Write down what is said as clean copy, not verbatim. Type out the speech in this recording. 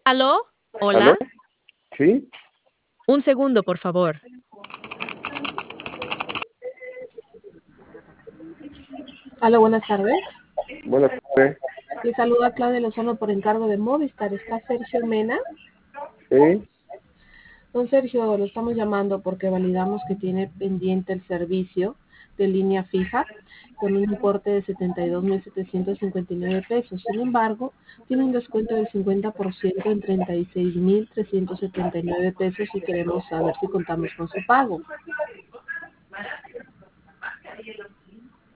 ¿Aló? ¿Aló? Hola. ¿Sí? Un segundo, por favor. Hola, buenas tardes. Buenas tardes. Le saluda Claudia Lozano por encargo de Movistar. ¿Está Sergio Mena? ¿Sí? Don Sergio, lo estamos llamando porque validamos que tiene pendiente el servicio de línea fija con un importe de 72.759 pesos. Sin embargo, tiene un descuento del 50% en 36.379 pesos y queremos saber si contamos con su pago.